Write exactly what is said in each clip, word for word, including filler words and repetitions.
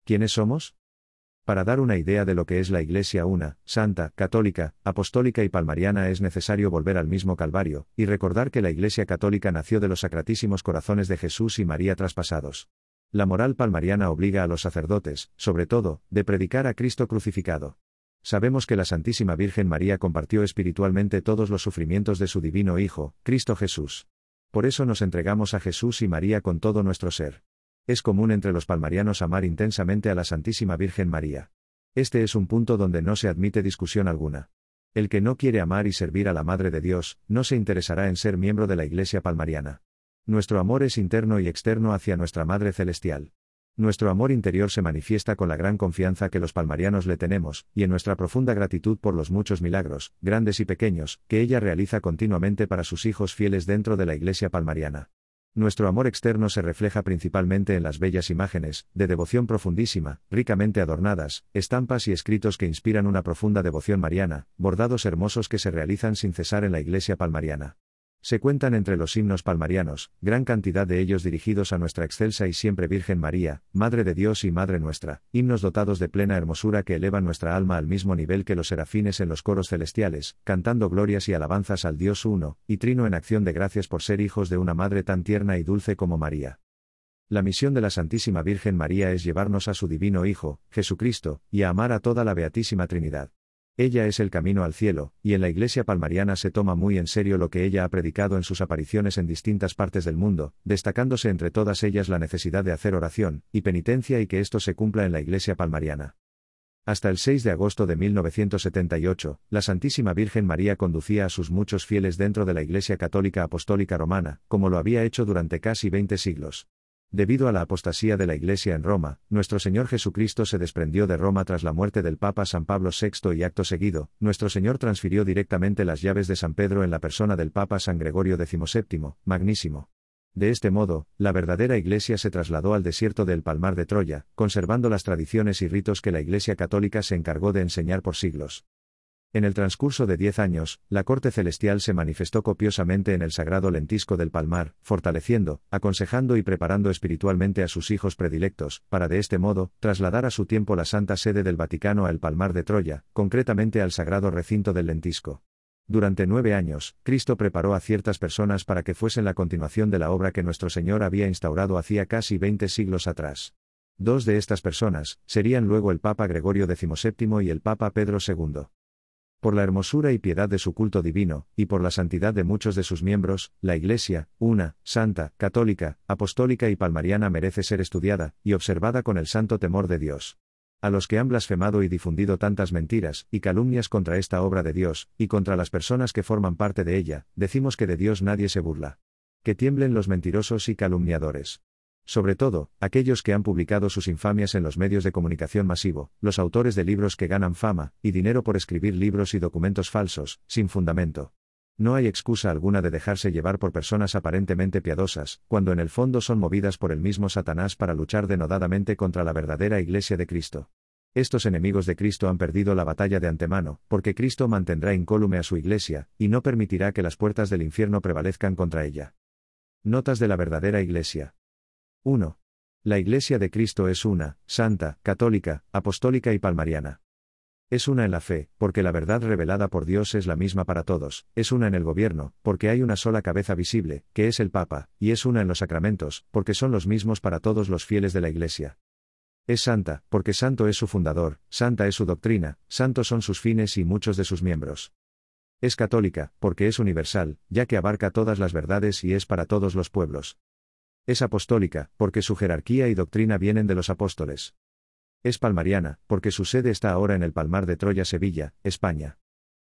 ¿Quiénes somos? Para dar una idea de lo que es la Iglesia una, santa, católica, apostólica y palmariana es necesario volver al mismo Calvario, y recordar que la Iglesia católica nació de los sacratísimos corazones de Jesús y María traspasados. La moral palmariana obliga a los sacerdotes, sobre todo, de predicar a Cristo crucificado. Sabemos que la Santísima Virgen María compartió espiritualmente todos los sufrimientos de su divino Hijo, Cristo Jesús. Por eso nos entregamos a Jesús y María con todo nuestro ser. Es común entre los palmarianos amar intensamente a la Santísima Virgen María. Este es un punto donde no se admite discusión alguna. El que no quiere amar y servir a la Madre de Dios, no se interesará en ser miembro de la Iglesia palmariana. Nuestro amor es interno y externo hacia nuestra Madre Celestial. Nuestro amor interior se manifiesta con la gran confianza que los palmarianos le tenemos, y en nuestra profunda gratitud por los muchos milagros, grandes y pequeños, que ella realiza continuamente para sus hijos fieles dentro de la Iglesia palmariana. Nuestro amor externo se refleja principalmente en las bellas imágenes, de devoción profundísima, ricamente adornadas, estampas y escritos que inspiran una profunda devoción mariana, bordados hermosos que se realizan sin cesar en la Iglesia palmariana. Se cuentan entre los himnos palmarianos, gran cantidad de ellos dirigidos a nuestra excelsa y siempre Virgen María, Madre de Dios y Madre nuestra, himnos dotados de plena hermosura que elevan nuestra alma al mismo nivel que los serafines en los coros celestiales, cantando glorias y alabanzas al Dios uno, y trino en acción de gracias por ser hijos de una Madre tan tierna y dulce como María. La misión de la Santísima Virgen María es llevarnos a su divino Hijo, Jesucristo, y a amar a toda la Beatísima Trinidad. Ella es el camino al cielo, y en la Iglesia palmariana se toma muy en serio lo que ella ha predicado en sus apariciones en distintas partes del mundo, destacándose entre todas ellas la necesidad de hacer oración y penitencia y que esto se cumpla en la Iglesia palmariana. Hasta el seis de agosto de mil novecientos setenta y ocho, la Santísima Virgen María conducía a sus muchos fieles dentro de la Iglesia Católica Apostólica Romana, como lo había hecho durante casi veinte siglos. Debido a la apostasía de la Iglesia en Roma, nuestro Señor Jesucristo se desprendió de Roma tras la muerte del Papa San Pablo sexto y acto seguido, nuestro Señor transfirió directamente las llaves de San Pedro en la persona del Papa San Gregorio decimoséptimo, Magnísimo. De este modo, la verdadera Iglesia se trasladó al desierto del Palmar de Troya, conservando las tradiciones y ritos que la Iglesia católica se encargó de enseñar por siglos. En el transcurso de diez años, la corte celestial se manifestó copiosamente en el sagrado lentisco del Palmar, fortaleciendo, aconsejando y preparando espiritualmente a sus hijos predilectos, para de este modo, trasladar a su tiempo la Santa Sede del Vaticano al Palmar de Troya, concretamente al sagrado recinto del lentisco. Durante nueve años, Cristo preparó a ciertas personas para que fuesen la continuación de la obra que nuestro Señor había instaurado hacía casi veinte siglos atrás. Dos de estas personas, serían luego el Papa Gregorio decimoséptimo y el Papa Pedro segundo. Por la hermosura y piedad de su culto divino, y por la santidad de muchos de sus miembros, la Iglesia, una, santa, católica, apostólica y palmariana merece ser estudiada, y observada con el santo temor de Dios. A los que han blasfemado y difundido tantas mentiras y calumnias contra esta obra de Dios, y contra las personas que forman parte de ella, decimos que de Dios nadie se burla. Que tiemblen los mentirosos y calumniadores. Sobre todo, aquellos que han publicado sus infamias en los medios de comunicación masivo, los autores de libros que ganan fama y dinero por escribir libros y documentos falsos, sin fundamento. No hay excusa alguna de dejarse llevar por personas aparentemente piadosas, cuando en el fondo son movidas por el mismo Satanás para luchar denodadamente contra la verdadera Iglesia de Cristo. Estos enemigos de Cristo han perdido la batalla de antemano, porque Cristo mantendrá incólume a su Iglesia, y no permitirá que las puertas del infierno prevalezcan contra ella. Notas de la verdadera Iglesia. uno. La Iglesia de Cristo es una, santa, católica, apostólica y palmariana. Es una en la fe, porque la verdad revelada por Dios es la misma para todos, es una en el gobierno, porque hay una sola cabeza visible, que es el Papa, y es una en los sacramentos, porque son los mismos para todos los fieles de la Iglesia. Es santa, porque santo es su fundador, santa es su doctrina, santos son sus fines y muchos de sus miembros. Es católica, porque es universal, ya que abarca todas las verdades y es para todos los pueblos. Es apostólica, porque su jerarquía y doctrina vienen de los apóstoles. Es palmariana, porque su sede está ahora en el Palmar de Troya, Sevilla, España.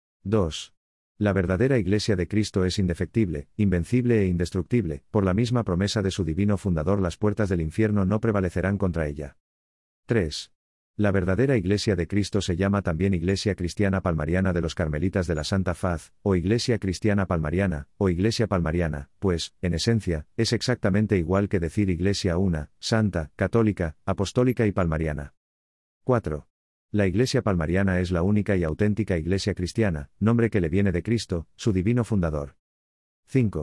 dos. La verdadera Iglesia de Cristo es indefectible, invencible e indestructible, por la misma promesa de su divino fundador las puertas del infierno no prevalecerán contra ella. tres. La verdadera Iglesia de Cristo se llama también Iglesia Cristiana Palmariana de los Carmelitas de la Santa Faz, o Iglesia Cristiana Palmariana, o Iglesia Palmariana, pues, en esencia, es exactamente igual que decir Iglesia una, santa, católica, apostólica y palmariana. cuatro. La Iglesia Palmariana es la única y auténtica Iglesia cristiana, nombre que le viene de Cristo, su divino fundador. cinco.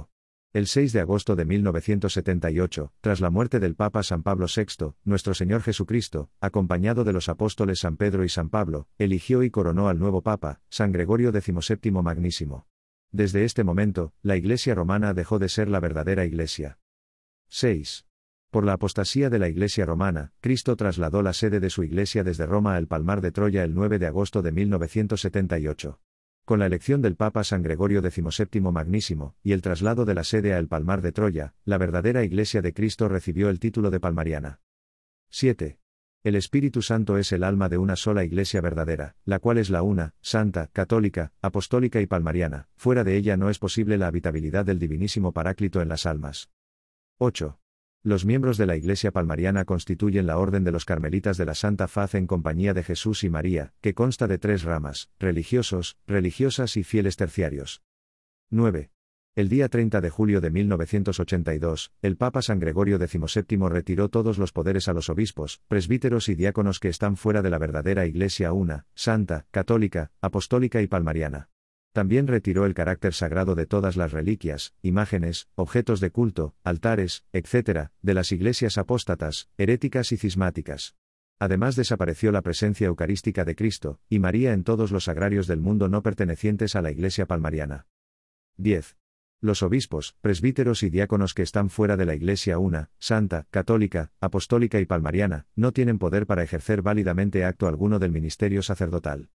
El seis de agosto de mil novecientos setenta y ocho, tras la muerte del Papa San Pablo sexto, nuestro Señor Jesucristo, acompañado de los apóstoles San Pedro y San Pablo, eligió y coronó al nuevo Papa, San Gregorio decimoséptimo Magnísimo. Desde este momento, la Iglesia romana dejó de ser la verdadera Iglesia. seis. Por la apostasía de la Iglesia romana, Cristo trasladó la sede de su Iglesia desde Roma al Palmar de Troya el nueve de agosto de mil novecientos setenta y ocho. Con la elección del Papa San Gregorio decimoséptimo Magnísimo, y el traslado de la sede a el Palmar de Troya, la verdadera Iglesia de Cristo recibió el título de palmariana. siete. El Espíritu Santo es el alma de una sola Iglesia verdadera, la cual es la una, santa, católica, apostólica y palmariana. Fuera de ella no es posible la habitabilidad del divinísimo Paráclito en las almas. ocho. Los miembros de la Iglesia palmariana constituyen la Orden de los Carmelitas de la Santa Faz en compañía de Jesús y María, que consta de tres ramas: religiosos, religiosas y fieles terciarios. nueve. El día treinta de julio de mil novecientos ochenta y dos, el Papa San Gregorio decimoséptimo retiró todos los poderes a los obispos, presbíteros y diáconos que están fuera de la verdadera Iglesia una, santa, católica, apostólica y palmariana. También retiró el carácter sagrado de todas las reliquias, imágenes, objetos de culto, altares, etcétera, de las iglesias apóstatas, heréticas y cismáticas. Además desapareció la presencia eucarística de Cristo y María en todos los sagrarios del mundo no pertenecientes a la Iglesia palmariana. diez. Los obispos, presbíteros y diáconos que están fuera de la Iglesia una, santa, católica, apostólica y palmariana, no tienen poder para ejercer válidamente acto alguno del ministerio sacerdotal.